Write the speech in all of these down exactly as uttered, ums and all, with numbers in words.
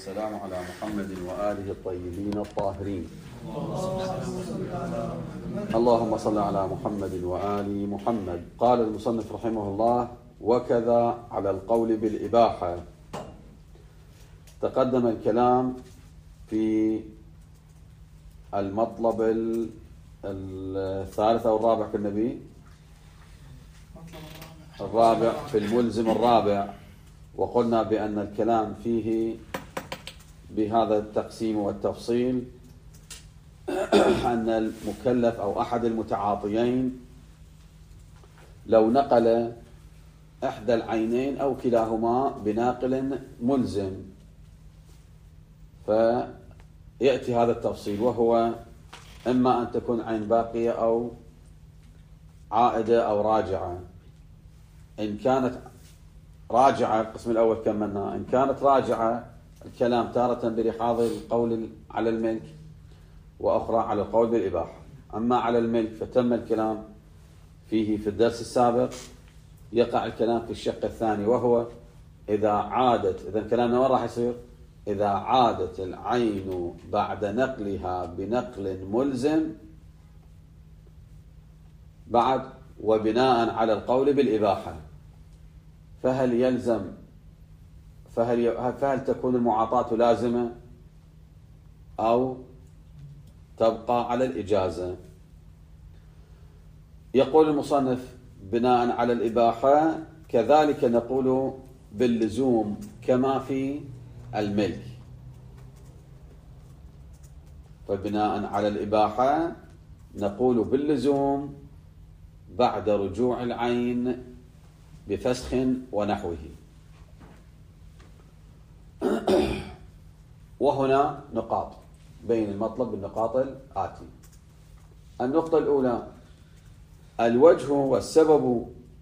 والسلام على محمد وآله الطيبين الطاهرين. اللهم صل على محمد وآل محمد. قال المصنف رحمه الله: وكذا على القول بالإباحة. تقدم الكلام في المطلب الثالث أو الرابع كالنبي الرابع في الملزم الرابع، وقلنا بأن الكلام فيه بهذا التقسيم والتفصيل أن المكلف أو أحد المتعاطيين لو نقل إحدى العينين أو كلاهما بناقل ملزم، فيأتي هذا التفصيل، وهو إما أن تكون عين باقية أو عائدة أو راجعة. إن كانت راجعة القسم الأول كملنا، إن كانت راجعة الكلام تارة برحاض القول على الملك وأخرى على القول بالإباحة. أما على الملك فتم الكلام فيه في الدرس السابق، يقع الكلام في الشق الثاني، وهو إذا عادت، إذا كلامنا وين راح يصير؟ إذا عادت العين بعد نقلها بنقل ملزم بعد وبناء على القول بالإباحة، فهل يلزم فهل فهل تكون المعاطاة لازمة أو تبقى على الإجازة؟ يقول المصنف: بناء على الإباحة كذلك نقول باللزوم كما في الملك. فبناء على الإباحة نقول باللزوم بعد رجوع العين بفسخ ونحوه. وهنا نقاط بين المطلب بالنقاط الآتي. النقطة الأولى: الوجه والسبب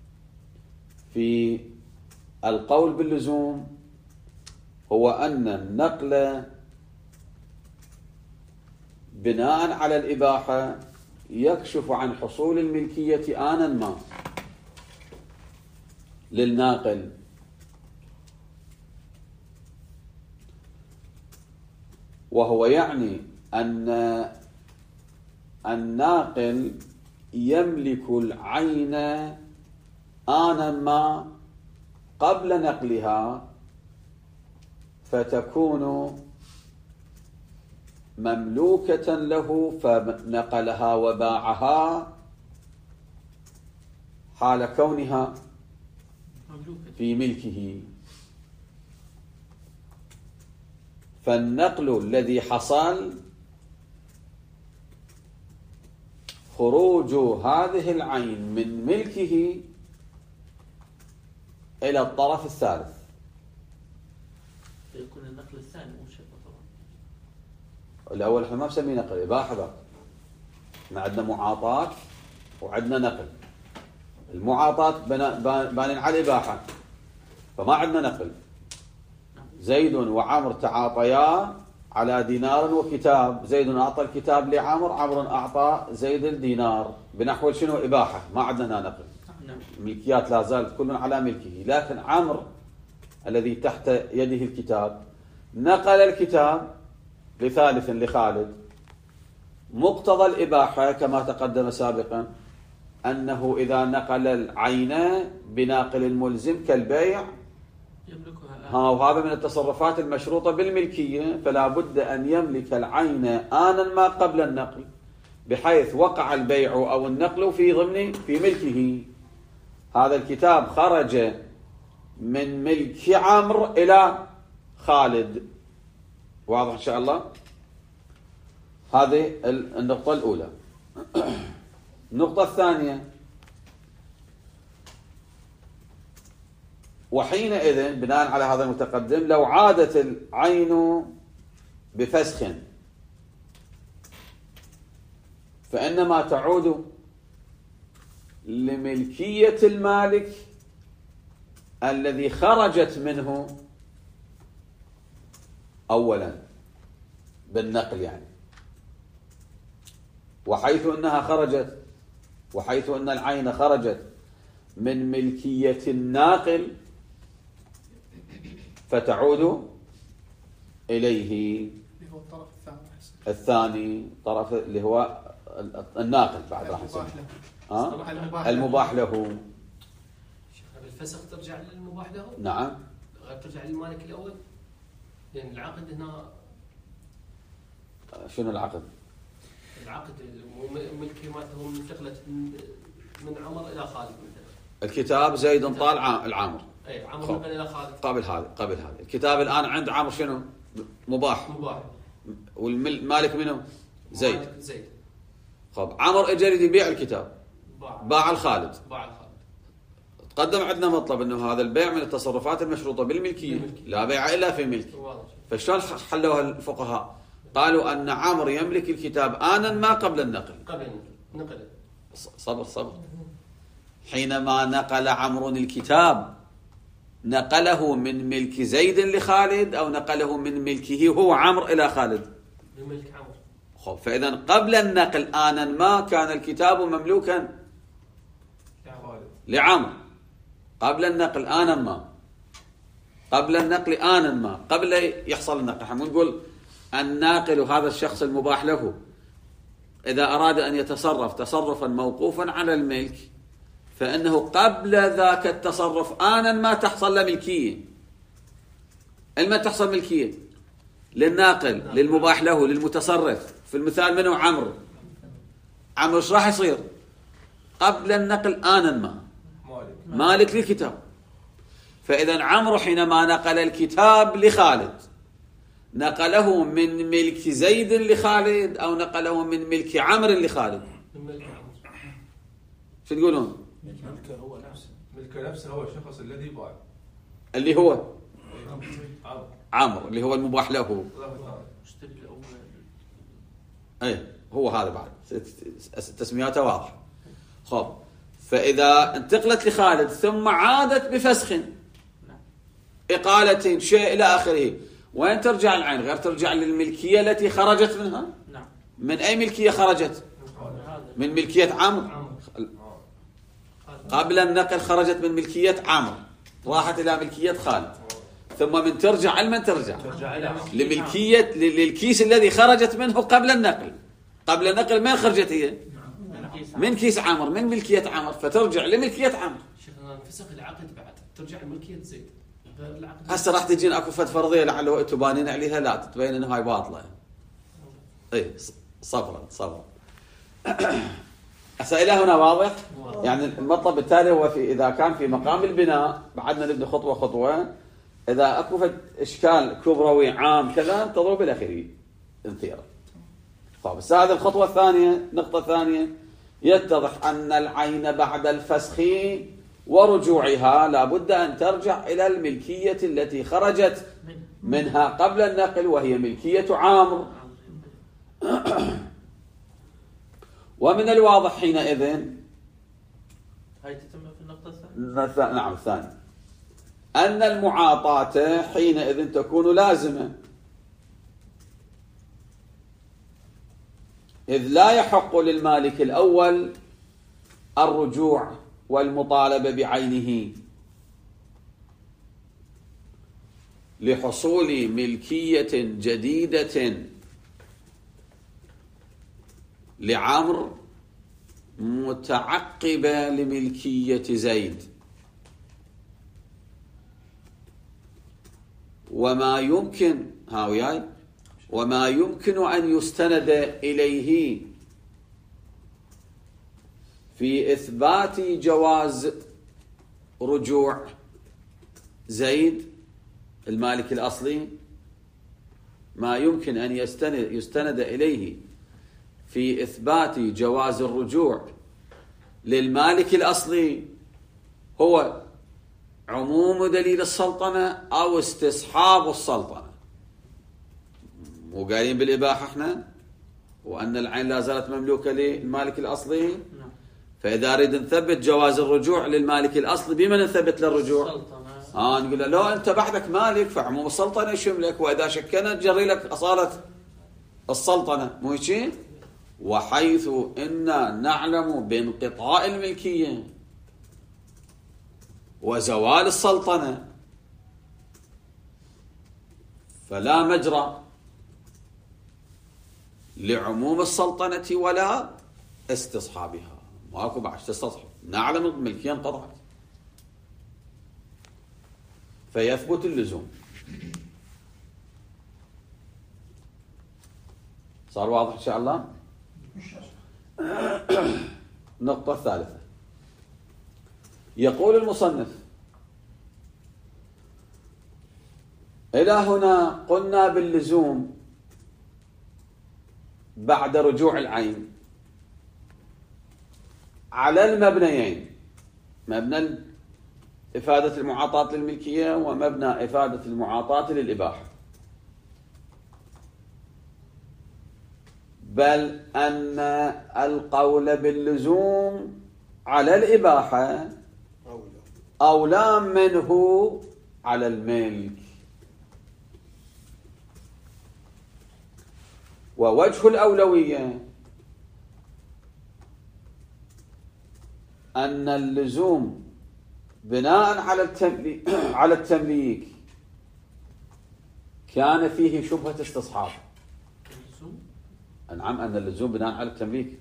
في القول باللزوم هو أن النقل بناء على الإباحة يكشف عن حصول الملكية آنا ما للناقل، وهو يعني أن الناقل يملك العين آنا ما قبل نقلها، فتكون مملوكة له فنقلها وباعها حال كونها في ملكه. فالنقل الذي حصل خروج هذه العين من ملكه إلى الطرف الثالث. يكون النقل الثاني مو شيء طبعا. الأول احنا ما بسميه نقل، إباحة بقى. احنا عندنا معاطاة وعندنا نقل. المعاطاة بانين على الإباحة، فما عندنا نقل. زيد وعمر تعاطيا على دينار وكتاب، زيد أعطى الكتاب لعمر، عمر أعطى زيد الدينار، بنحو شنو؟ إباحة، ما عندنا نقل. ملكيات لا زالت كل على ملكه. لكن عمر الذي تحت يده الكتاب نقل الكتاب لثالث لخالد. مقتضى الإباحة كما تقدم سابقا أنه إذا نقل العين بناقل الملزم كالبيع ها، وهذا من التصرفات المشروطة بالملكية، فلا بد أن يملك العين آنا ما قبل النقل، بحيث وقع البيع أو النقل في ضمن في ملكه. هذا الكتاب خرج من ملك عمرو إلى خالد. واضح إن شاء الله؟ هذه النقطة الأولى. النقطة الثانية: وحينئذ بناء على هذا المتقدم لو عادت العين بفسخ فإنما تعود لملكية المالك الذي خرجت منه أولا بالنقل، يعني وحيث أنها خرجت وحيث أن العين خرجت من ملكية الناقل فتعود إليه اللي هو الطرف الثاني. الثاني طرف اللي هو الناقل بعد راح نسميه المباح له. المباح له. الفسخ ترجع للمباح له؟ نعم. غير ترجع للمالك الأول؟ يعني العقد هنا شنو العقد؟ العقد ملكي مالته انتقلت من عمر إلى خالد مثلا. الكتاب زيد طال العامر. أي عمر نقل إلى خالد. قبل هذا قبل هذا الكتاب الآن عند عامر شنو؟ مباح. مباح. والمالك منه؟ زيد. زيد. خب عمر اجى يريد يبيع الكتاب. باع, باع الخالد. باع الخالد. تقدم عندنا مطلب انه هذا البيع من التصرفات المشروطه بالملكيه، بالملكية. لا بيع الا في ملك. فشلون حلوها الفقهاء؟ قالوا ان عمر يملك الكتاب آنا ما قبل النقل. قبل النقل. صبر صبر. حينما نقل عمرو الكتاب نقله من ملك زيد لخالد او نقله من ملكه هو عمرو الى خالد؟ من ملك عمرو. خب فاذا قبل النقل آنا ما كان الكتاب مملوكا لعمرو. قبل النقل آنا ما قبل النقل آنا ما قبل يحصل النقل. احنا نقول الناقل هذا الشخص المباح له إذا أراد أن يتصرف تصرفا موقوفا على الملك فإنه قبل ذاك التصرف آنا ما تحصل له ملكية. لما تحصل ملكية للناقل للمباح له للمتصرف في المثال منه عمرو. عمرو ايش راح يصير؟ قبل النقل آنا ما مالك للكتاب. فإذا عمرو حينما نقل الكتاب لخالد نقله من ملك زيد لخالد أو نقله من ملك عمرو لخالد؟ من ملك عمرو. شو تقولون؟ ملكه هو نفسه. ملكه نفسه هو الشخص الذي باع. اللي هو عمرو اللي هو المباح له. اشتري الأول. اي هو هذا بعد تسمياته واضحة. خب فإذا انتقلت لخالد ثم عادت بفسخ إقالة شيء إلى آخره، وين ترجع العين؟ غير ترجع للملكية التي خرجت منها. نعم. من أي ملكية خرجت؟ من ملكية عمرو. قبل النقل خرجت من ملكية عمرو راحت إلى ملكية خالد، ثم من ترجع لمن ترجع؟ لملكية للكيس الذي خرجت منه قبل النقل. قبل النقل من خرجت هي؟ من كيس عمرو، من ملكية عمرو، فترجع لملكية عمرو. شيخنا انفسخ العقد بعد ترجع لملكية زيد. هسه راح تجينا اكو فد فرضيه لعله تبانين عليها لا تبين انه هاي باطله. اي صبرا صبرا. هسه الى هنا واضح؟ يعني المطلب التالي هو في اذا كان في مقام البناء بعدنا نبدا خطوه خطوه. اذا اكو فد اشكال كبروي عام كذا انتظروا بالاخير انثيره. طيب بس هذه الخطوه الثانيه، النقطه الثانيه يتضح ان العين بعد الفسخ ورجوعها لابد أن ترجع إلى الملكية التي خرجت منها قبل النقل وهي ملكية عامر. ومن الواضح حينئذ هاي تتم في النقطة الثانية. نعم الثانية أن المعاطاة حينئذ تكون لازمة، إذ لا يحق للمالك الأول الرجوع والمطالبة بعينه لحصول ملكية جديدة لعمرو متعقبة لملكية زيد، وما يمكن ها وياي وما يمكن أن يستند إليه في إثبات جواز رجوع زيد المالك الأصلي، ما يمكن أن يستند, يستند إليه في إثبات جواز الرجوع للمالك الأصلي هو عموم دليل السلطنة أو استصحاب السلطنة. مو قايلين بالإباحة احنا وأن العين لا زالت مملوكة للمالك الأصلي. فإذا أريد نثبت جواز الرجوع للمالك الأصلي بمن نثبت للرجوع؟ آه نقول له لو أنت بعدك مالك فعموم السلطنة يشملك، وإذا شكنا تجري لك أصالة السلطنة، مو هيك؟ وحيث إنا نعلم بانقطاع الملكية وزوال السلطنة فلا مجرى لعموم السلطنة ولا استصحابها. ماكو بعد تستصحب، نعلم الملكية انقطعت، فيثبت اللزوم. صار واضح إن شاء الله؟ النقطة الثالثة، يقول المصنف: إلى هنا قلنا باللزوم بعد رجوع العين على المبنيين، مبنى إفادة المعاطاة للملكية ومبنى إفادة المعاطاة للإباحة، بل أن القول باللزوم على الإباحة أولى منه على الملك. ووجه الأولوية أن اللزوم بناء على التمليك على التمليك كان فيه شبهة استصحاب. نعم، أن اللزوم بناء على التمليك.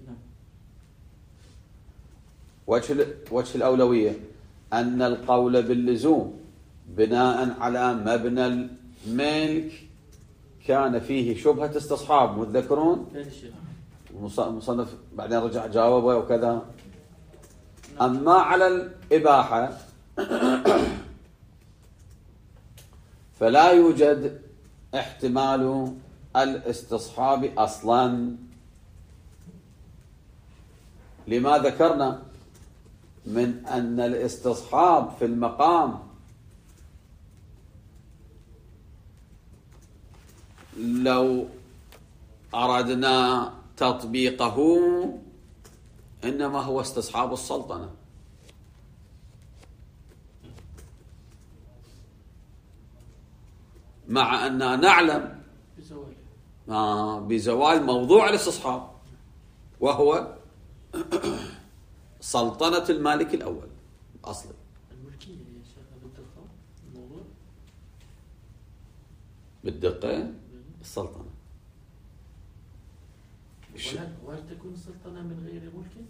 وجه وجه الأولوية أن القول باللزوم بناء على مبنى الملك كان فيه شبهة استصحاب. متذكرون؟ المصنف بعدين رجع جاوبه وكذا. أما على الإباحة فلا يوجد احتمال الاستصحاب أصلا، لما ذكرنا من أن الاستصحاب في المقام لو أردنا تطبيقه إنما هو استصحاب السلطنة، مع أننا نعلم آه بزوال موضوع الاستصحاب وهو سلطنة المالك الأول أصلا. الملكية يا شيخ بالدقة الموضوع بالدقة السلطنة. وهل تكون السلطنة من غير ملك؟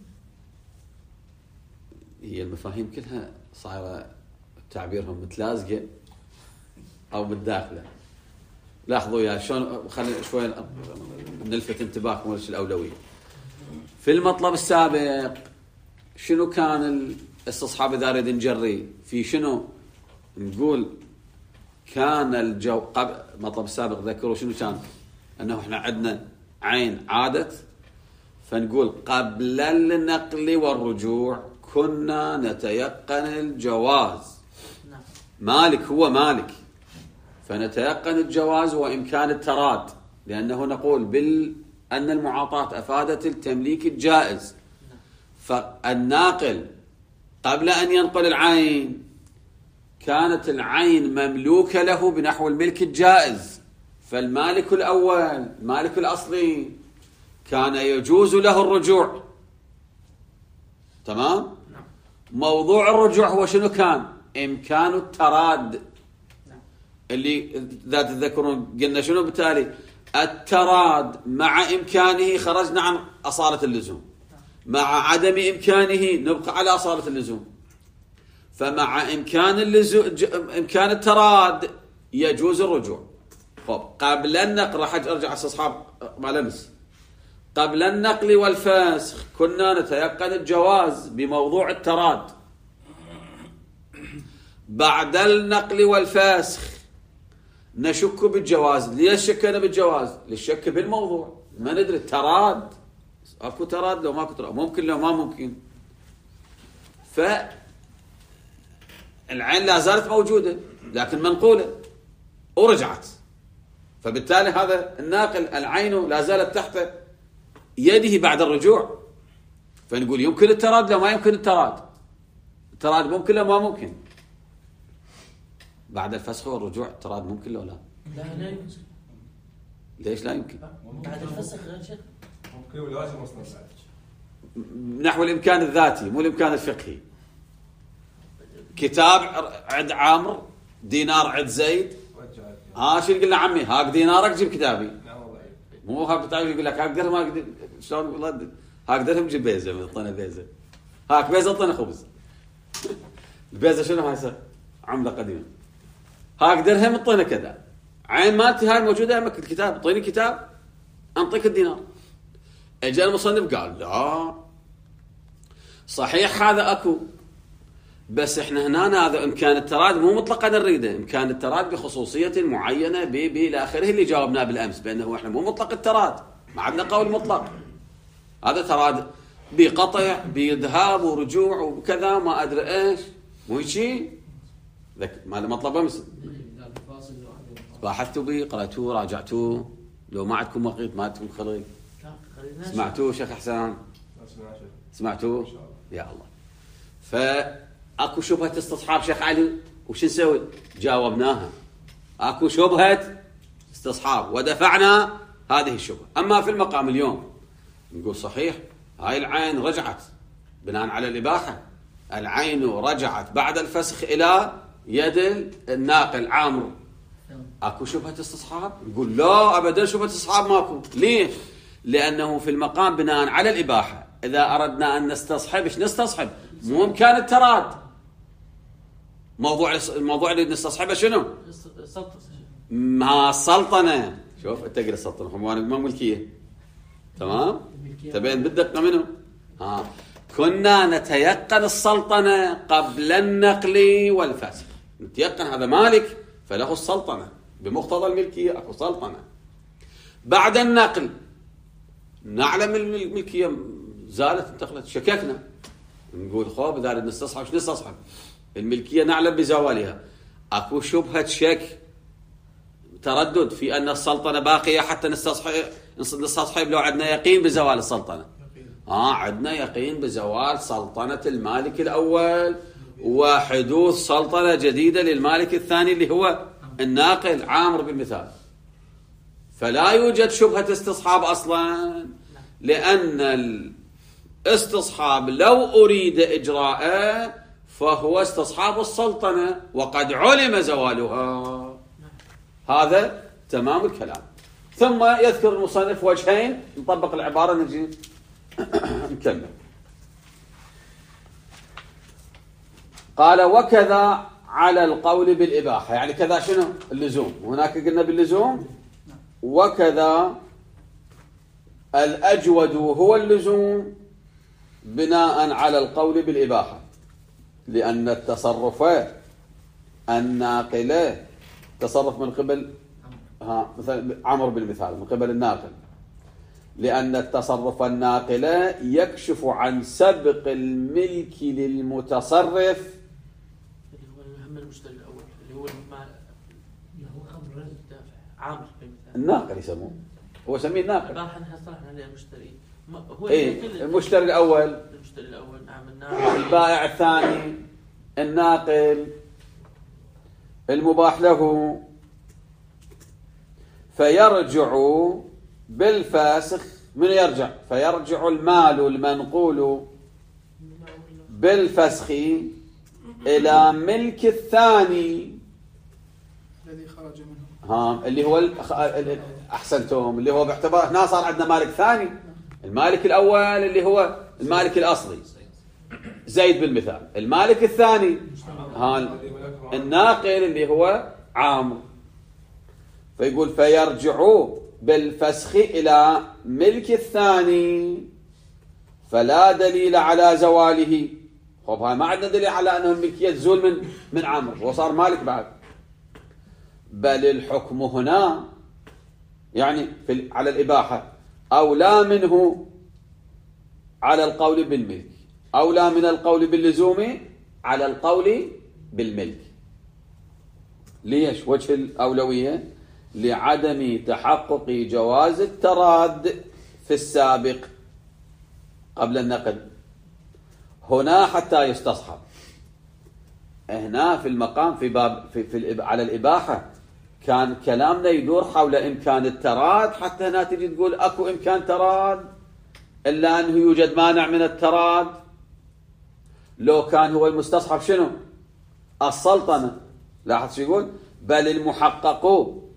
هي المفاهيم كلها صايرة تعبيرهم متلازقة أو متداخلة. لاحظوا يا شلون، خلينا شوي نلفت انتباهكم وش الأولوية. في المطلب السابق شنو كان الاستصحاب إذا أريد نجري في شنو؟ نقول كان الجو قبل المطلب السابق، ذكروا شنو كان؟ أنه إحنا عندنا عين عادت، فنقول قبل النقل والرجوع كنا نتيقن الجواز. مالك هو مالك، فنتيقن الجواز وإمكان التراد، لأنه نقول بال أن المعاطاة أفادت التمليك الجائز. فالناقل قبل أن ينقل العين كانت العين مملوكة له بنحو الملك الجائز، فالمالك الأول المالك الأصلي كان يجوز له الرجوع. تمام؟ موضوع الرجوع هو شنو كان؟ إمكان التراد، اللي إذا تذكرون قلنا شنو بالتالي؟ التراد مع إمكانه خرجنا عن أصالة اللزوم، مع عدم إمكانه نبقى على أصالة اللزوم. فمع إمكان اللزوم إمكان التراد يجوز الرجوع. طب قبل النقل راح أرجع استصحاب ما لمس. قبل النقل والفسخ كنا نتيقن الجواز بموضوع التراد. بعد النقل والفسخ نشك بالجواز. ليش شكنا بالجواز؟ للشك بالموضوع، ما ندري التراد اكو تراد لو ماكو تراد، ممكن لو ما ممكن. فالعين لا زالت موجودة لكن منقولة ورجعت، فبالتالي هذا الناقل العين لا زالت تحت يده بعد الرجوع، فنقول يمكن التراد لو ما يمكن التراد. التراد ممكن لو ما ممكن. بعد الفسخ والرجوع التراد ممكن لو لا؟ لا لا يمكن. ليش لا يمكن؟ بعد الفسخ غير شيء ممكن ولازم اصلا بعد نحو الامكان الذاتي مو الامكان الفقهي. كتاب عند عامر، دينار عند زيد، ها شو يقول له عمي هاك دينارك جيب كتابي، نعم والله. مو هاك كتابي يقول لك هاك درهم هاك شلون والله هاك درهم جيب بيزه من طنه بيزه، هاك بيزه طنه خبز. البيزه شنو هسه؟ عمله قديمه. هاك درهم طنه كذا، عين مالتي هاي موجوده امك الكتاب، اعطيني كتاب انطيك الدينار. اجى المصنف قال لا صحيح هذا اكو، بس احنا هنا هذا امكان التراد مو مطلقا نريده، امكان التراد بخصوصيه معينه ب ب الى اخره اللي جاوبناه بالامس بانه احنا مو مطلق التراد، ما عندنا قول مطلق. هذا تراد بقطع بذهاب ورجوع وكذا ما ادري ايش، مو شيء ذاك ما مطلب امس. باحثتوا به قراتوه راجعتوه، لو ما عندكم وقت ما عندكم خلق سمعتوه شيخ احسان؟ سمعتوه؟ يا الله. فاكو شبهه استصحاب شيخ علي وش نسوي؟ جاوبناها. اكو شبهه استصحاب ودفعنا هذه الشبهه. اما في المقام اليوم نقول صحيح هاي العين رجعت بناء على الاباحه، العين رجعت بعد الفسخ الى يد الناقل عامر. اكو شبهه استصحاب؟ نقول لا ابدا شبهه استصحاب ماكو. ليش؟ لانه في المقام بناء على الاباحه اذا اردنا ان نستصحب ايش نستصحب؟ مو امكان التراد. موضوع الموضوع اللي نستصحبه شنو؟ ما السلطنه. شوف انت تقرا السلطنه ما ملكيه تمام؟ تبين بالدقه منه؟ ها كنا نتيقن السلطنه قبل النقل والفسخ، نتيقن هذا مالك فله السلطنه بمقتضى الملكيه، اكو سلطنه. بعد النقل نعلم الملكيه زالت انتقلت، شككنا نقول خوف اذا نستصحب شو نستصحب؟ الملكيه نعلم بزوالها، اكو شبهه شك تردد في ان السلطنه باقيه حتى نستصحب نستصحب لو عندنا يقين بزوال السلطنه. اه عندنا يقين بزوال سلطنه المالك الاول وحدوث سلطنه جديده للمالك الثاني اللي هو الناقل عامر بالمثال. فلا يوجد شبهه استصحاب اصلا، لان الاستصحاب لو اريد اجراءه فهو استصحاب السلطنه وقد علم زوالها. هذا تمام الكلام. ثم يذكر المصنف وجهين نطبق العباره نجي نكمل. قال وكذا على القول بالإباحة، يعني كذا شنو؟ اللزوم. وهناك قلنا باللزوم وكذا الأجود هو اللزوم بناء على القول بالإباحة، لأن التصرف الناقلة تصرف من قبل ها مثلا عمر بالمثال من قبل الناقل، لأن التصرف الناقلة يكشف عن سبق الملك للمتصرف اللي هو الهم المشتري الأول اللي هو المال اللي هو أمر الدافع عامر بالمثال. الناقل يسموه، هو يسميه الناقل. الباحث اصطلحنا عليه المشتري. هو إيه المشتري الأول، المشتري الأول نعم الناقل، البائع الثاني، الناقل، المباح له. فيرجع بالفاسخ من يرجع؟ فيرجع المال المنقول بالفسخ إلى ملك الثاني الذي خرج منه. ها اللي هو أحسنتم، اللي هو باعتبار هنا صار عندنا مالك ثاني. المالك الأول اللي هو المالك الأصلي زيد بالمثال، المالك الثاني ها الناقل اللي هو عامر. فيقول فيرجع بالفسخ إلى ملك الثاني فلا دليل على زواله. خب هاي ما عندنا دليل على أنه الملكية تزول من من عامر وصار مالك بعد، بل الحكم هنا يعني في على الإباحة أولى منه على القول بالملك، أولى من القول باللزوم على القول بالملك. ليش وجه الأولوية؟ لعدم تحقق جواز التراد في السابق قبل النقل، هنا حتى يستصحب. هنا في المقام في باب في, في على الإباحة كان كلامنا يدور حول إمكان التراد، حتى هنا تجي تقول أكو إمكان تراد إلا أنه يوجد مانع من التراد. لو كان هو المستصحب شنو؟ السلطنة. لاحظ شو يقول؟ بل المحقق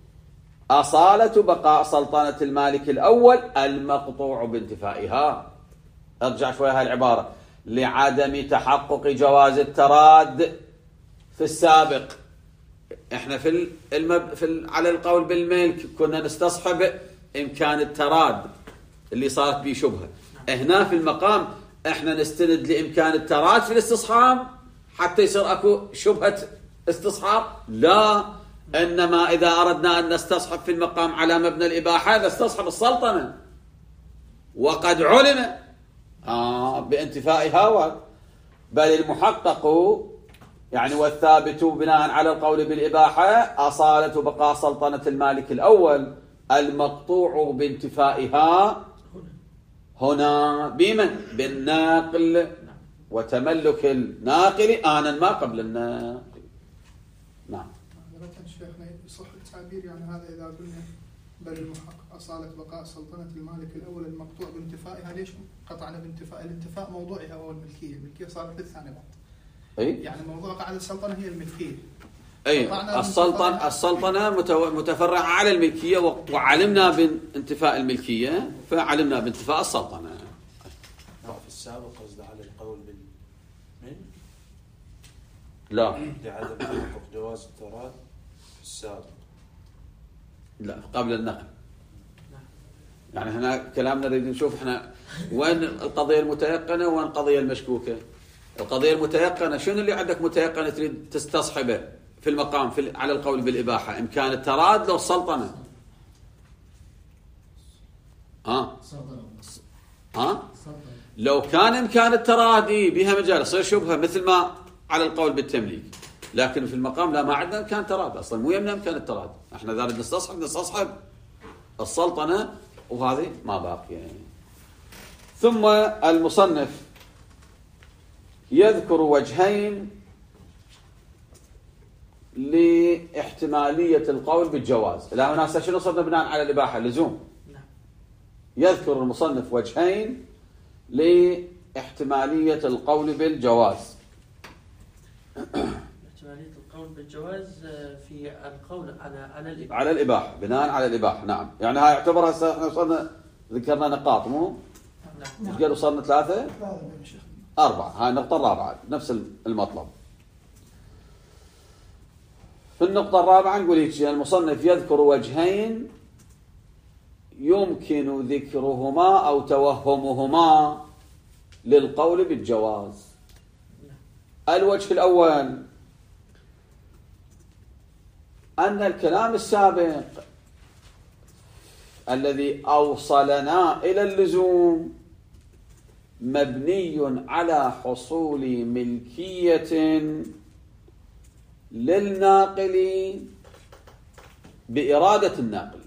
أصالة بقاء سلطنة المالك الأول المقطوع بانتفائها. ارجع شوية هاي العبارة: لعدم تحقق جواز التراد في السابق. احنا في المب... في ال... على القول بالملك كنا نستصحب إمكان التراد اللي صارت به شبهة. هنا في المقام احنا نستند لإمكان التراد في الاستصحاب حتى يصير اكو شبهة استصحاب؟ لا، انما اذا اردنا ان نستصحب في المقام على مبنى الاباحة نستصحب السلطنة، وقد علم آه بانتفائها. بل المحقق يعني والثابت بناء على القول بالاباحة اصالة بقاء سلطنة المالك الاول المقطوع بانتفائها هنا بمن؟ بالناقل وتملك الناقل آنا ما قبل الناقل. نعم. لكن شيخنا يصح التعبير يعني هذا إذا قلنا بل المحقق أصالة بقاء سلطنة المالك الأول المقطوع بانتفائها. ليش قطعنا بانتفاء؟ الانتفاء موضوعها هو الملكية. الملكية صارت للثاني بعد. أي. يعني موضوع قاعدة السلطنة هي الملكية. أي السلطنة السلطنة متفرعة على الملكية، وعلمنا بانتفاء الملكية فعلمنا بانتفاء السلطنة. في السابق قصد على القول بالملك؟ لا، لعدم تحقق جواز التراد في السابق. لا، قبل النقل. يعني هنا كلامنا نريد نشوف احنا وين القضية المتيقنة وين القضية المشكوكة. القضية المتيقنة شنو اللي عندك متيقنة تريد تستصحبه في المقام في على القول بالإباحة؟ إمكان التراد لو السلطنة. ها ها لو كان إمكان التراد إيه بها مجال يصير شبهة مثل ما على القول بالتمليك، لكن في المقام لا، ما عندنا إمكان تراد أصلا، مو يمنا إمكان التراد. احنا إذا نريد نستصحب نستصحب السلطنة وهذه ما باقية. ثم المصنف يذكر وجهين لاحتمالية القول بالجواز. لا مناسة شنو صرنا بناء على الإباحة لزوم. يذكر المصنف وجهين لاحتمالية القول بالجواز. احتمالية القول بالجواز في القول على على الإباحة. على الإباحة، بناء على الإباحة. نعم، يعني هاي اعتبرها هسه احنا صرنا ذكرنا نقاط، مو؟ نعم. ايش قالوا صرنا ثلاثة؟ أربعة. هاي النقطة الرابعة نفس المطلب. في النقطة الرابعة نقول هيك: المصنف يذكر وجهين يمكن ذكرهما أو توهمهما للقول بالجواز. الوجه الأول أن الكلام السابق الذي أوصلنا إلى اللزوم مبني على حصول ملكية للناقل بإرادة الناقل،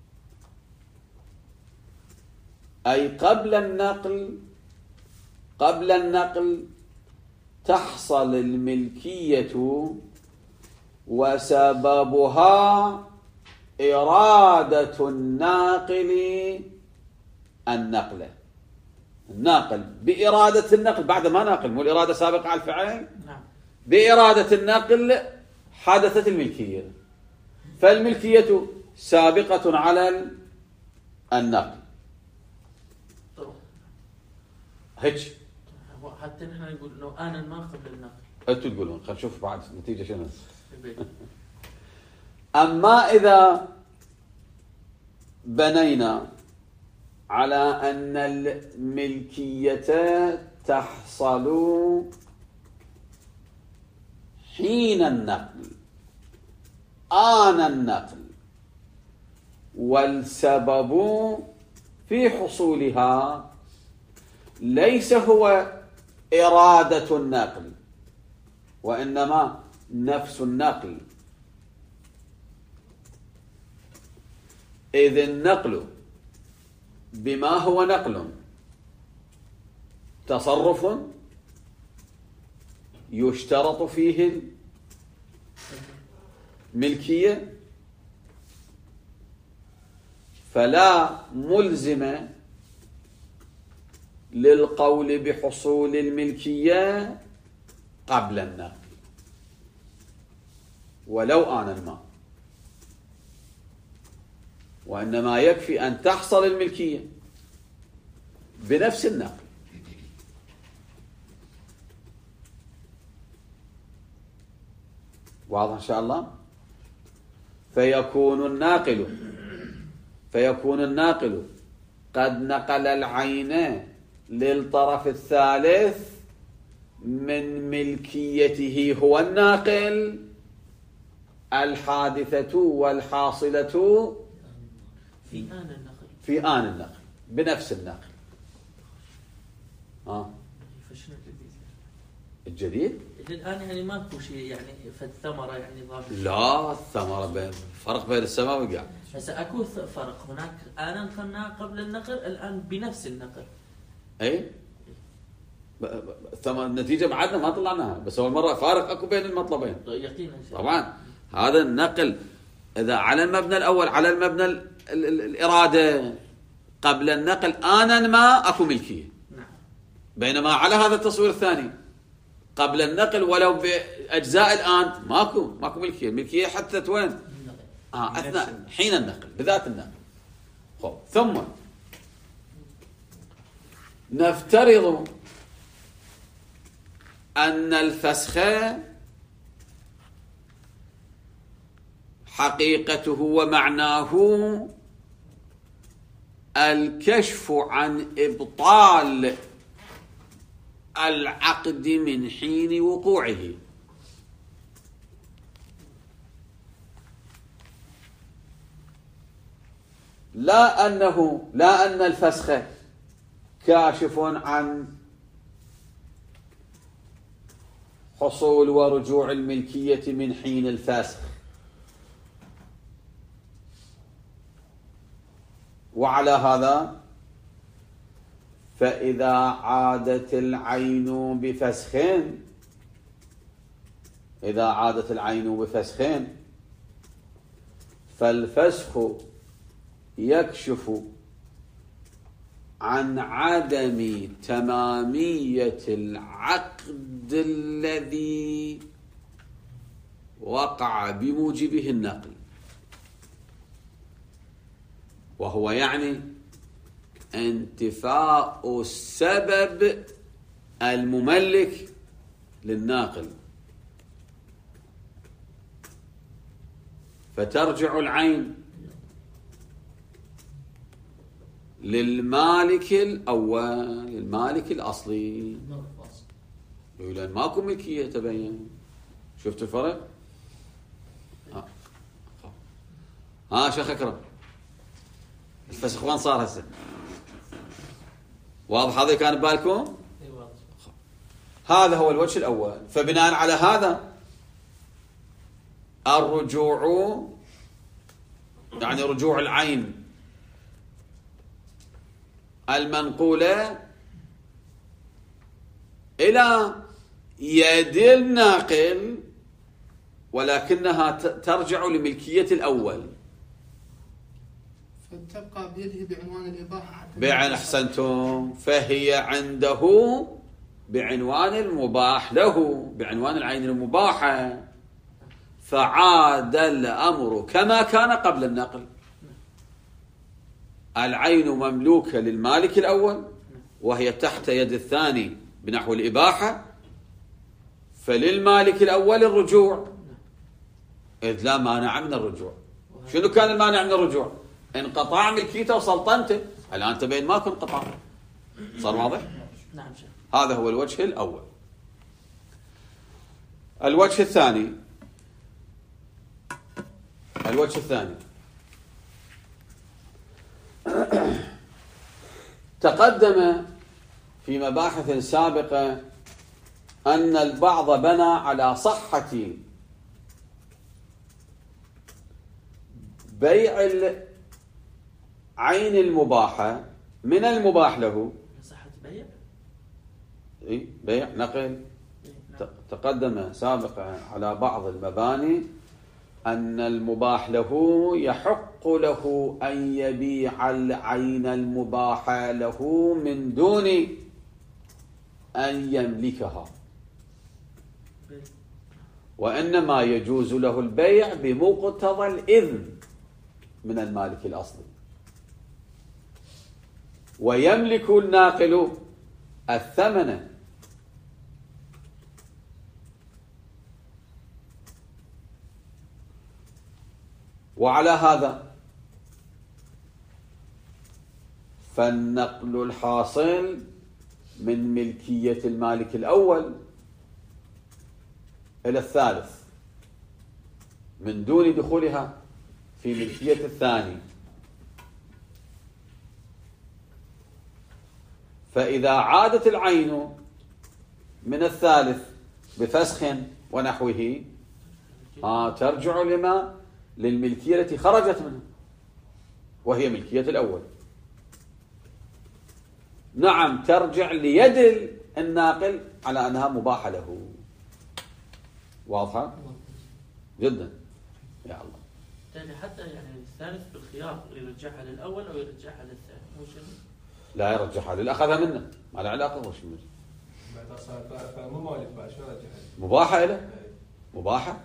أي قبل النقل قبل النقل تحصل الملكية وسببها إرادة الناقل النقل. الناقل بإرادة النقل بعد ما ناقل، مو الإرادة سابقة على الفعل. نعم. بإرادة النقل حدثت الملكية، فالملكية سابقة على النقل. هيك حتى نحن نقول لو آنا ما قبل النقل. أنتوا تقولون، خلينا نشوف بعد النتيجة شنو. أما إذا بنينا على أن الملكية تحصل حين النقل آن النقل، والسبب في حصولها ليس هو إرادة النقل وإنما نفس النقل، إذ النقل بما هو نقل تصرف يشترط فيه الملكية، فلا ملزم للقول بحصول الملكية قبل النقل ولو آن الماء. وإنما يكفي أن تحصل الملكية بنفس النقل. واضح إن شاء الله؟ فيكون الناقل فيكون الناقل قد نقل العين للطرف الثالث من ملكيته هو الناقل الحادثة والحاصلة في آن النقل في آن النقل بنفس النقل. آه. فشنو الجديد؟ الجديد؟ الآن يعني ماكو شيء يعني فالثمرة يعني ضافت. لا، الثمرة بين فرق بين السماء والأرض. بس اكو فرق هناك. آنا كنا قبل النقل، الآن بنفس النقل. أي ثم النتيجة بعدنا ما طلعناها، بس أول مرة فارق أكو بين المطلبين. يقينا طبعا هذا النقل إذا على المبنى الأول على المبنى ال ال ال الإرادة قبل النقل آنا ما أكو ملكية. نعم. بينما على هذا التصوير الثاني قبل النقل ولو بأجزاء الآن ماكو ماكو ملكية. الملكية حتى وين؟ آه أثناء حين النقل بذات النقل. خب ثم نفترض أن الفسخ حقيقته ومعناه الكشف عن إبطال العقد من حين وقوعه. لا أنه لا أن الفسخ كاشف عن حصول ورجوع الملكية من حين الفسخ، وعلى هذا فإذا عادت العين بفسخين إذا عادت العين بفسخين فالفسخ يكشف عن عدم تمامية العقد الذي وقع بموجبه النقل، وهو يعني انتفاء السبب المملك للناقل، فترجع العين للمالك الأول المالك الأصلي، لأن ماكو ملكية تبين. شفت الفرق؟ ها ها شيخ أكرم، الفسخ وين صار هسه؟ واضح هذا كان ببالكم؟ هذا هو الوجه الأول. فبناء على هذا الرجوع يعني رجوع العين المنقولة إلى يد الناقل ولكنها ترجع لملكية الأول، فتبقى بيده بعنوان الإباحة حتى بعن أحسنتم، فهي عنده بعنوان المباح له، بعنوان العين المباحة، فعاد الأمر كما كان قبل النقل. العين مملوكة للمالك الأول وهي تحت يد الثاني بنحو الإباحة، فللمالك الأول الرجوع إذ لا مانع من الرجوع. شنو كان المانع من الرجوع؟ انقطاع ملكيته وسلطنته. الآن تبين ماكو انقطاع. صار واضح؟ نعم شيخ. هذا هو الوجه الأول. الوجه الثاني الوجه الثاني تقدم في مباحث سابقة أن البعض بنى على صحة بيع العين المباحة من المباح له. صحة بيع؟ إيه بيع نقل. تقدم سابقا على بعض المباني أن المباح له يحق له أن يبيع العين المباحة له من دون أن يملكها، وإنما يجوز له البيع بمقتضى الإذن من المالك الأصلي، ويملك الناقل الثمن. وعلى هذا فالنقل الحاصل من ملكية المالك الأول إلى الثالث من دون دخولها في ملكية الثاني، فإذا عادت العين من الثالث بفسخ ونحوه آه ترجع لما للملكية التي خرجت منه وهي ملكية الأول. نعم ترجع ليد الناقل على أنها مباحة له. واضحة؟ جدا يا الله. يعني حتى يعني الثالث بالخيار يرجعها للأول أو يرجعها للثاني مو شيء؟ لا يرجعها للي أخذها منه، ما له علاقة وش منه. فمو مالك بعد شو رجعها؟ مباحة له، مباحة.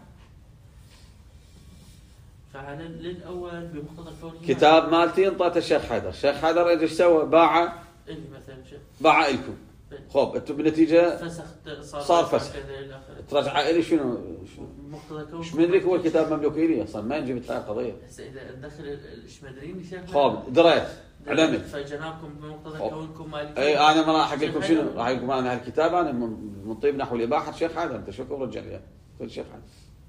فعلى للأول بمقتضى الكون. كتاب مالتي انطيته الشيخ حيدر، الشيخ حيدر ايش سوى؟ باعه اللي مثلا شيء باعه لكم. خب انتم بالنتيجة فسخ صار, صار فسخ ترجع إلي شنو؟ مقتضى الكون. ايش مدريك هو الكتاب مملوكي لي اصلا ما نجيب هاي القضية. هسه إذا دخل ايش مدرين شيخ. خب دريت علمت. فجنابكم بمقتضى كونكم مالكين. اي انا ما راح احكي لكم شنو راح اقول لكم انا هالكتاب انا من طيب نحو الاباحه الشيخ حيدر. انت شو رجع لي الشيخ حيدر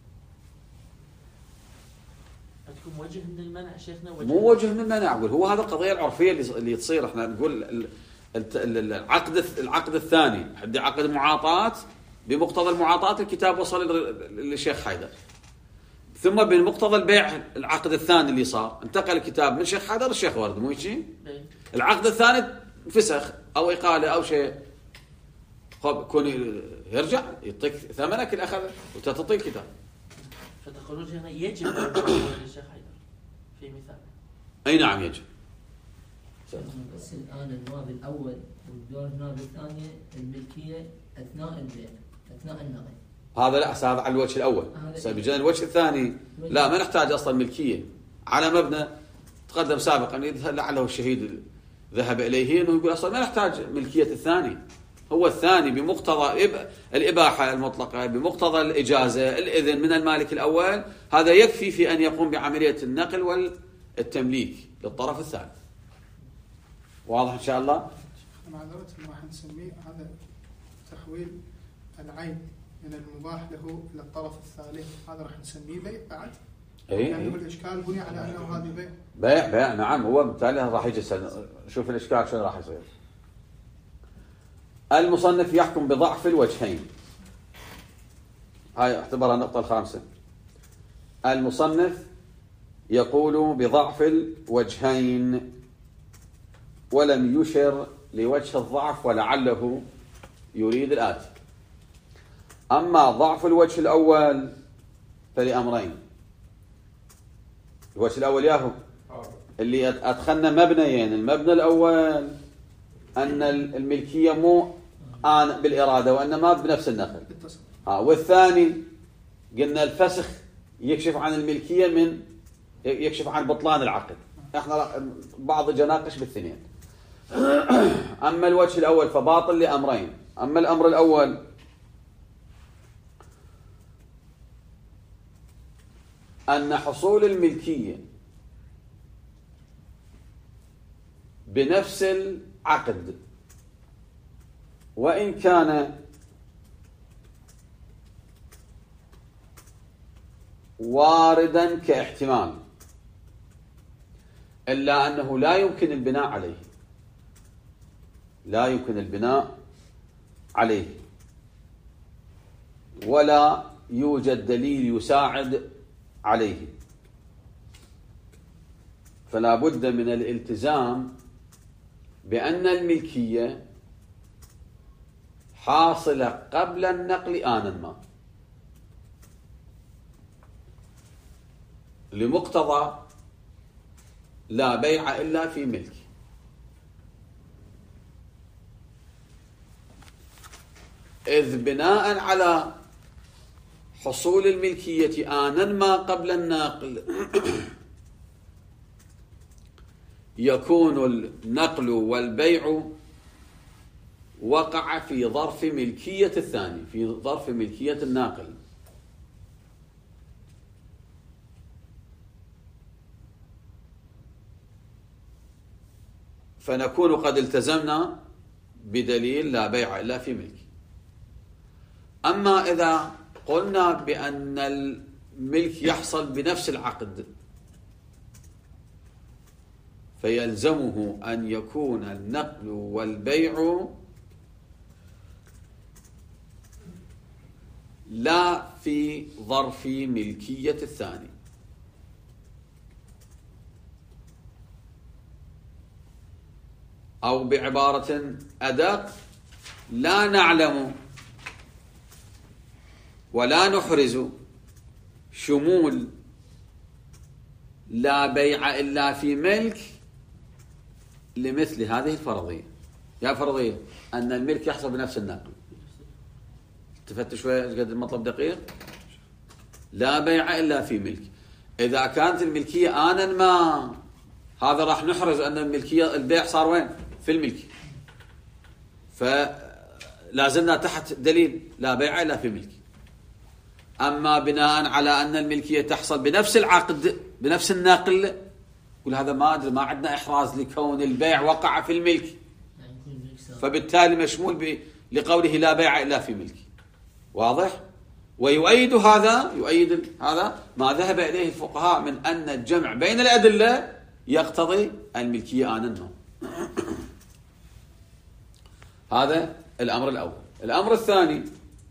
عندكم وجه من المنع شيخنا؟ وجه مو وجه من المنع، اقول هو هذا القضيه العرفيه اللي اللي تصير. احنا نقول العقد العقد الثاني حد عقد معاطاه بمقتضى المعاطاه الكتاب وصل للشيخ حيدر، ثم بمقتضى البيع العقد الثاني اللي صار انتقل الكتاب من الشيخ حيدر للشيخ ورد. مو هيك؟ العقد الثاني فسخ او اقاله او شيء، خب كون يرجع يعطيك ثمنك اللي اخذه وتعطيه الكتاب. فتقولون هنا يجب للشيخ حيدر في مثال. اي نعم يجب. بس الان النواب الاول والدور النواب الثانيه الملكيه اثناء البيع اثناء النقل. هذا لا هذا على الوجه الاول. بيجينا الوجه الثاني لا ما نحتاج اصلا ملكيه على مبنى تقدم سابقا لعله الشهيد ذهب اليه انه يقول اصلا ما نحتاج ملكيه الثاني. هو الثاني بمقتضى الاباحه المطلقه بمقتضى الاجازه الاذن من المالك الاول، هذا يكفي في ان يقوم بعمليه النقل والتمليك للطرف الثالث. واضح ان شاء الله؟ معذرة راح نسميه هذا تحويل العين من المباح له الى الطرف الثالث، هذا راح نسميه بيع بعد. اي يعني هو الاشكال بني على انه هذا بيع. بيع بيع نعم. هو بالتالي راح يجي شوف الاشكال شنو راح يصير. المصنف يحكم بضعف الوجهين. هاي اعتبرها النقطة الخامسة. المصنف يقول بضعف الوجهين ولم يشر لوجه الضعف ولعله يريد الآتي. أما ضعف الوجه الأول فلأمرين. الوجه الأول ياهو اللي أدخلنا مبنيين. المبنى الأول أن الملكية مو آن بالإرادة وإنما بنفس النقل. آه والثاني قلنا الفسخ يكشف عن الملكية من يكشف عن بطلان العقد. احنا بعض جناقش بالاثنين. أما الوجه الأول فباطل لأمرين. أما الأمر الأول أن حصول الملكية بنفس العقد وإن كان واردا كاحتمال إلا أنه لا يمكن البناء عليه لا يمكن البناء عليه ولا يوجد دليل يساعد عليه، فلا بد من الالتزام بأن الملكية حاصلة قبل النقل آنا ما لمقتضى لا بيع إلا في ملك. إذ بناء على حصول الملكية آنا ما قبل النقل يكون النقل والبيع وقع في ظرف ملكية الثاني، في ظرف ملكية الناقل. فنكون قد التزمنا بدليل لا بيع إلا في ملك. أما إذا قلنا بأن الملك يحصل بنفس العقد، فيلزمه أن يكون النقل والبيع لا في ظرف ملكية الثاني. أو بعبارة أدق، لا نعلم ولا نحرز شمول لا بيع إلا في ملك لمثل هذه الفرضية. يا فرضية أن الملك يحصل بنفس النقل. التفت شوية قد المطلب دقيق. لا بيع إلا في ملك. إذا كانت الملكية آنا ما، هذا راح نحرز أن الملكية البيع صار وين؟ في الملك. فلازلنا تحت دليل لا بيع إلا في ملك. أما بناء على أن الملكية تحصل بنفس العقد بنفس النقل، يقول هذا ما أدري، ما عندنا إحراز لكون البيع وقع في الملك، فبالتالي مشمول لقوله لا بيع إلا في ملك. واضح؟ ويؤيد هذا يؤيد هذا ما ذهب إليه الفقهاء من أن الجمع بين الأدلة يقتضي الملكية آنا. هذا الأمر الأول. الأمر الثاني،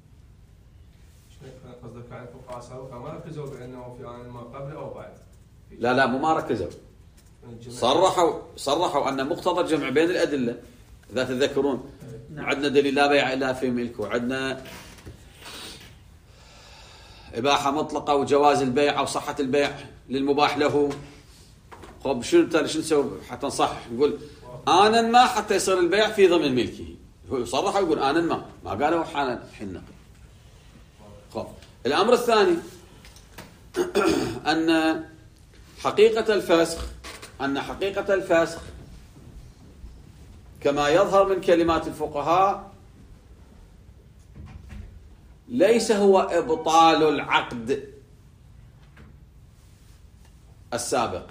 قصدك عن الفقهاء سابقا ما ركزوا بأنه في آن ما قبل أو بعد؟ لا لا مو ما ركزوا، صرحوا صرحوا أن مقتضى الجمع بين الأدلة. إذا تذكرون نعم. عندنا دليل لا بيع إلا في ملك، وعندنا إباحة مطلقة وجواز البيع أو صحة البيع للمباح له. طب شنو شنو نسوي حتى نصحح؟ نقول آنا ما حتى يصير البيع في ضمن ملكه. هو يصرح ويقول آنا ما، ما قالوا حالا حين نقل. خب الأمر الثاني أن حقيقة الفسخ أن حقيقة الفسخ كما يظهر من كلمات الفقهاء ليس هو إبطال العقد السابق،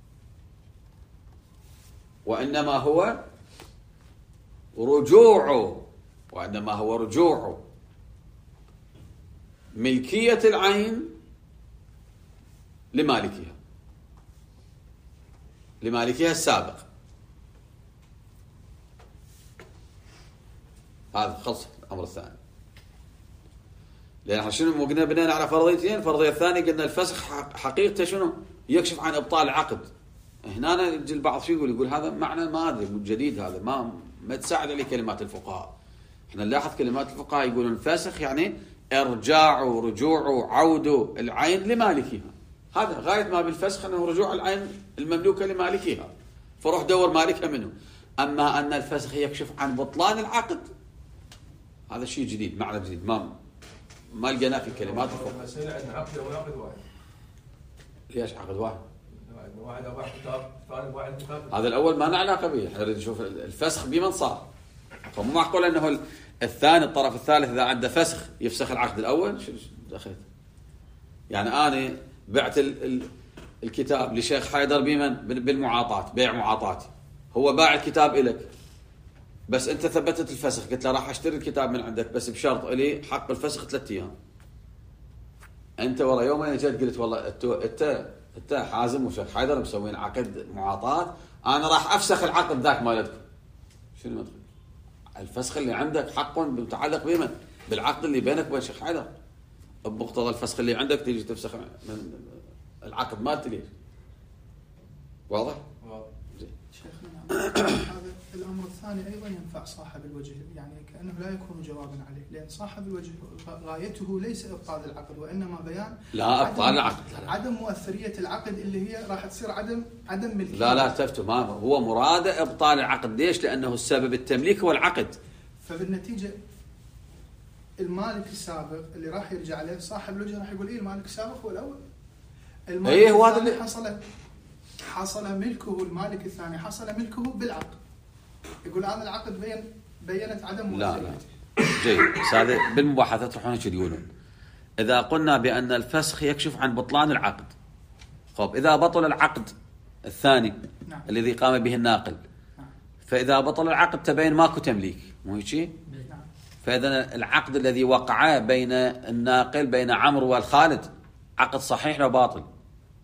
وإنما هو رجوع وإنما هو رجوع ملكية العين لمالكها لمالكها السابق. هذا خلص الأمر الثاني. لأن احنا شنو قلنا بنينا على فرضيتين. الفرضية الثانية قلنا الفسخ حقيقته شنو؟ يكشف عن إبطال العقد. هنا يجي البعض شو يقول يقول هذا معنى ما أدري جديد، هذا ما ما تساعد عليه كلمات الفقهاء. احنا نلاحظ كلمات الفقهاء يقولون الفسخ يعني إرجاع رجوع عود العين لمالكها. هذا غاية ما بالفسخ أنه رجوع العين المملوكة لمالكها، فروح دور مالكها منه. أما أن الفسخ يكشف عن بطلان العقد، هذا شيء جديد، معنى جديد ما ما لقيناه في كلمات الفقهاء. المسألة عندنا عقد أو عقد واحد. ليش عقد واحد؟ واحد أباح كتاب، ثاني واحد كتاب. هذا الأول ما له علاقة به، احنا نريد نشوف الفسخ بمن صار. فمو معقول أنه الثاني الطرف الثالث إذا عنده فسخ يفسخ العقد الأول. شو دخلت؟ يعني أنا بعت ال ال الكتاب لشيخ حيدر بمن؟ بالمعاطاة، بيع معاطاتي. هو باع الكتاب إلك، بس أنت ثبتت الفسخ، قلت له راح أشتري الكتاب من عندك بس بشرط إلي حق الفسخ ثلاثة أيام. أنت ورا يومين جيت قلت والله أنت أنت حازم وشيخ حيدر مسوين عقد معاطاة، أنا راح أفسخ العقد ذاك مالتكم. شنو مدخل؟ الفسخ اللي عندك حق متعلق بمن؟ بالعقد اللي بينك وبين شيخ حيدر. بمقتضى الفسخ اللي عندك تيجي تفسخ من العقد مالتي ليش؟ واضح؟ واضح. شيخنا هذا الأمر الثاني أيضا ينفع صاحب الوجه، يعني كأنه لا يكون جوابا عليه، لأن صاحب الوجه غايته ليس إبطال العقد وإنما بيان لا إبطال العقد، عدم مؤثرية العقد اللي هي راح تصير عدم عدم ملكية. لا لا تفتوا، ما هو مراد إبطال العقد. ليش؟ لأنه السبب التمليك هو العقد. فبالنتيجة المالك السابق اللي راح يرجع عليه صاحب الوجه راح يقول إيه المالك السابق هو الأول. إيه هو هذا اللي حصلت حصل ملكه المالك الثاني حصل ملكه بالعقد. يقول هذا العقد بين بينت عدم لا وجوده. لا جيد. بس هذا بالمباحثات يروحون ايش يقولون؟ اذا قلنا بان الفسخ يكشف عن بطلان العقد، خب اذا بطل العقد الثاني نعم. الذي قام به الناقل، نعم. فاذا بطل العقد تبين ماكو تمليك، مو هيك؟ نعم. فاذا العقد الذي وقع بين الناقل بين عمرو والخالد عقد صحيح لو باطل؟ باطل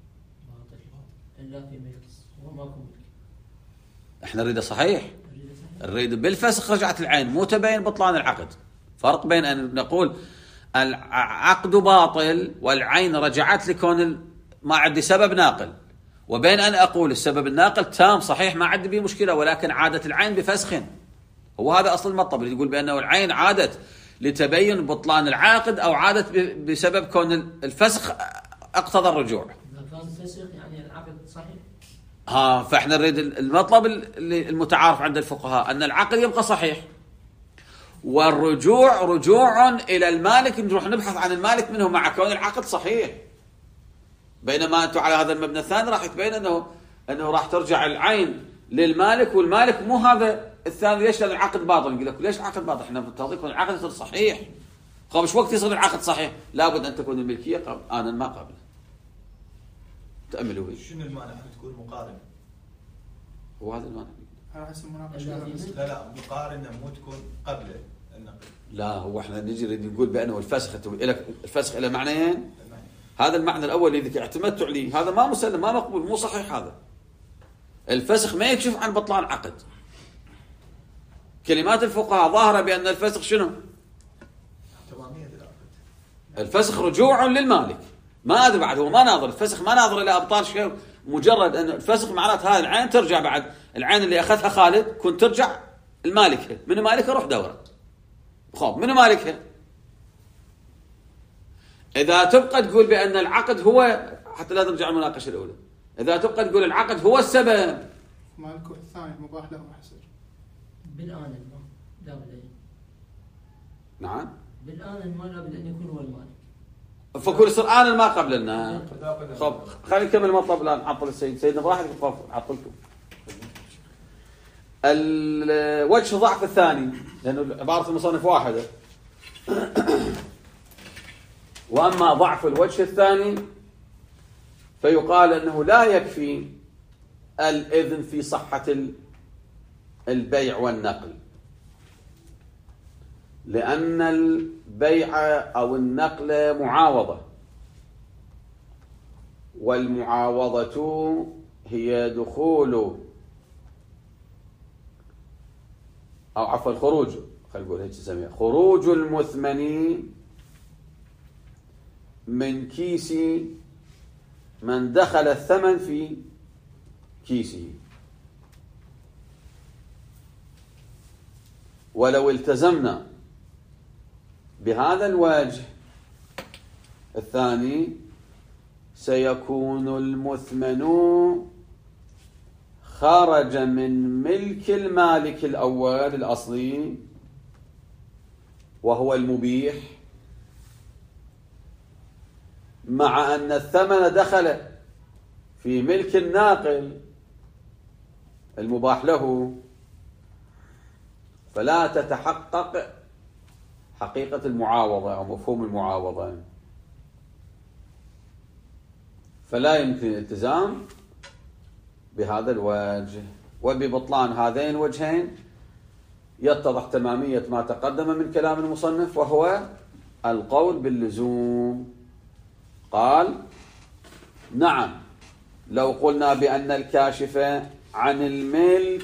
الا في ملك وماكو ملك. احنا نريده صحيح. نريد صحيح. نريد بالفسخ رجعت العين، مو تبين بطلان العقد. فرق بين ان نقول العقد باطل والعين رجعت لكون ما عندي سبب ناقل، وبين ان اقول السبب الناقل تام صحيح ما عندي به مشكله ولكن عادت العين بفسخ. هو هذا اصل المطلب اللي يقول بانه العين عادت لتبين بطلان العقد او عادت بسبب كون الفسخ اقتضى الرجوع. اذا كان فسخ يعني العقد صحيح. ها فاحنا نريد المطلب اللي المتعارف عند الفقهاء ان العقد يبقى صحيح والرجوع رجوع الى المالك، نروح نبحث عن المالك منه مع كون العقد صحيح. بينما انتم على هذا المبنى الثاني راح يتبين انه انه راح ترجع العين للمالك والمالك مو هذا الثاني. ليش؟ لان العقد باطل. نقول لك ليش العقد باطل؟ احنا بنتعطيكم العقد يصير صحيح. خب ايش وقت يصير العقد صحيح؟ لابد ان تكون الملكيه قبل انا ما قبل. تاملوا به. شنو المانع ان تكون مقارنه؟ هو هذا المانع. هذا اسمه مناقشه. لا لا مقارنه مو تكون قبل النقل. لا هو احنا نجي نقول بانه الفسخ الفسخ له معنيين. هذا المعنى الاول اللي اعتمدت عليه هذا ما مسلم ما مقبول مو صحيح. هذا الفسخ ما يكشف عن بطلان عقد. كلمات الفقهاء ظاهره بان الفسخ شنو؟ تماميه العقد. الفسخ رجوع للمالك. ما ادري بعد هو ما ناظر الفسخ ما ناظر الى ابطال شيء، مجرد ان الفسخ معناته هاي العين ترجع بعد العين اللي اخذها خالد كنت ترجع المالكها. من مالكها روح دوره. خب من مالكها؟ اذا تبقى تقول بان العقد هو حتى لا ترجع المناقشه الاولى، اذا تبقى تقول العقد هو السبب مالكه الثاني مباح له يصير بالآن ما لابد أن نعم بالآن ما لابد أن يكون هو المالك. فكل يصير انا ما قبل لنا. خب خلينا نكمل المطلب الان. عطل السيد سيدنا براحتك عطلكم. الوجه ضعف الثاني لانه عباره المصنف واحده. واما ضعف الوجه الثاني فيقال انه لا يكفي الاذن في صحه البيع والنقل، لأن البيع أو النقل معاوضة، والمعاوضة هي دخول أو عفوا الخروج، خلينا نقول هيك نسميها خروج المثمن من كيس من دخل الثمن في كيسه. ولو التزمنا بهذا الوجه الثاني سيكون المثمن خرج من ملك المالك الأول الأصلي وهو المبيح، مع أن الثمن دخل في ملك الناقل المباح له، فلا تتحقق حقيقة المعاوضة أو مفهوم المعاوضة، فلا يمكن الالتزام بهذا الوجه. وببطلان هذين الوجهين يتضح تمامية ما تقدم من كلام المصنف، وهو القول باللزوم. قال: نعم، لو قلنا بأن الكاشف عن الملك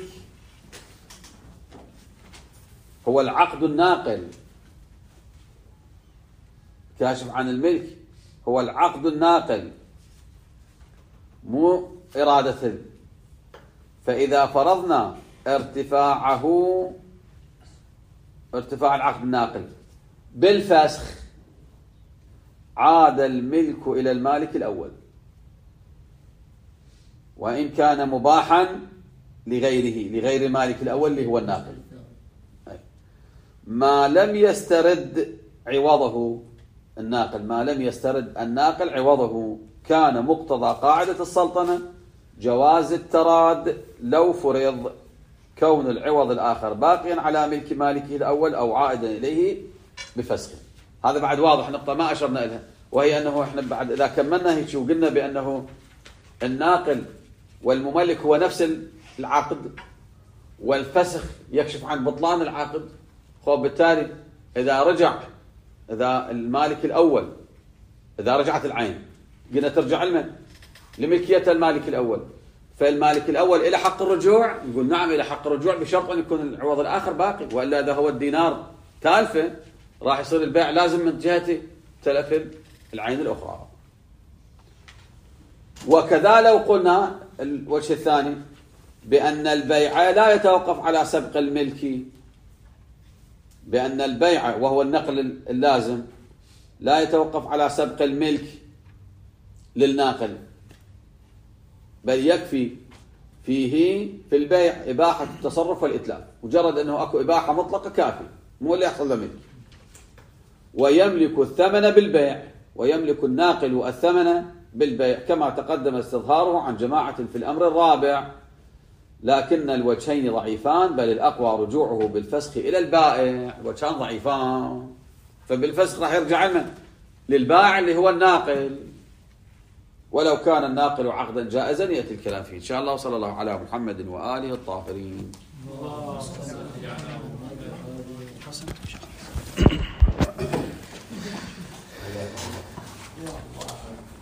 هو العقد الناقل، كاشف عن الملك هو العقد الناقل مو إرادة، فإذا فرضنا ارتفاعه ارتفاع العقد الناقل بالفسخ عاد الملك إلى المالك الأول، وإن كان مباحا لغيره لغير المالك الأول اللي هو الناقل، ما لم يسترد عوضه الناقل ما لم يسترد الناقل عوضه كان مقتضى قاعدة السلطنة جواز التراد لو فرض كون العوض الآخر باقيا على ملك مالكه الأول أو عائدا إليه بفسخه. هذا بعد واضح، نقطة ما أشرنا لها، وهي أنه إحنا بعد إذا كملنا هيك وقلنا بأنه الناقل والمملك هو نفس العقد، والفسخ يكشف عن بطلان العقد، وبالتالي إذا رجع إذا المالك الأول إذا رجعت العين قلنا ترجع لمن؟ لملكية المالك الأول، فالمالك الأول إلى حق الرجوع، نقول نعم إلى حق الرجوع بشرط أن يكون العوض الآخر باقي، وإلا إذا هو الدينار تالفة راح يصير البيع لازم من جهة تلف العين الأخرى. وكذا لو قلنا الوجه الثاني بأن البيع لا يتوقف على سبق الملك، بأن البيع وهو النقل اللازم لا يتوقف على سبق الملك للناقل، بل يكفي فيه في البيع إباحة التصرف والإتلاف، مجرد أنه أكو إباحة مطلقة كافي، مو اللي يحصل له ملك. ويملك الثمن بالبيع، ويملك الناقل الثمن بالبيع كما تقدم استظهاره عن جماعة في الأمر الرابع، لكن الوجهين ضعيفان، بل الأقوى رجوعه بالفسخ إلى البائع. وجهان ضعيفان، فبالفسخ راح يرجع لمن؟ للبائع اللي هو الناقل، ولو كان الناقل عقدا جائزا يأتي الكلام فيه إن شاء الله. وصلى الله على محمد وآله الطاهرين.